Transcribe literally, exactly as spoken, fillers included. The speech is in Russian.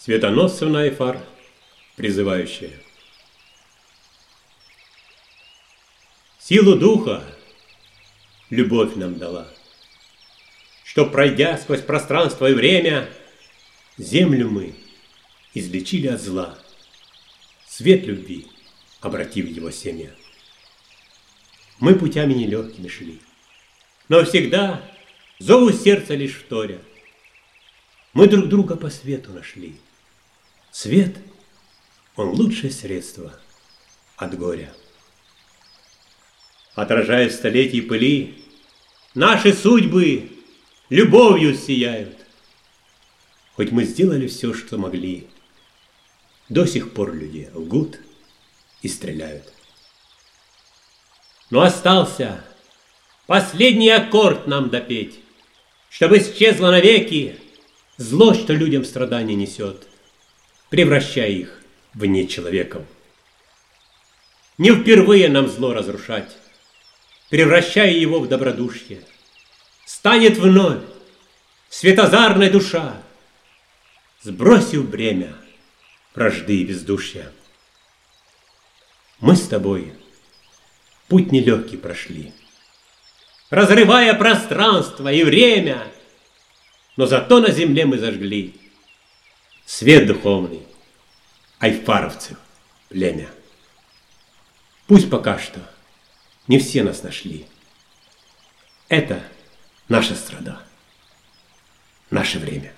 Светоносцев на Айфар, призывающая. Силу духа любовь нам дала, что, пройдя сквозь пространство и время, землю мы излечили от зла, свет любви обратив в его семя. Мы путями нелегкими шли, но всегда зову сердца лишь вторя. Мы друг друга по свету нашли. Свет, он лучшее средство от горя. Отражая столетий пыли, наши судьбы любовью сияют. Хоть мы сделали все, что могли, до сих пор люди лгут и стреляют. Но остался последний аккорд нам допеть, чтобы исчезло навеки зло, что людям страдания несет, превращая их в нечеловеков. Не впервые нам зло разрушать, превращая его в добродушие. Станет вновь светозарная душа, сбросив бремя вражды и бездушья. Мы с тобой путь нелегкий прошли, разрывая пространство и время, но зато на земле мы зажгли свет духовный айфаровцев племя. Пусть пока что не все нас нашли. Это наша страда, наше время.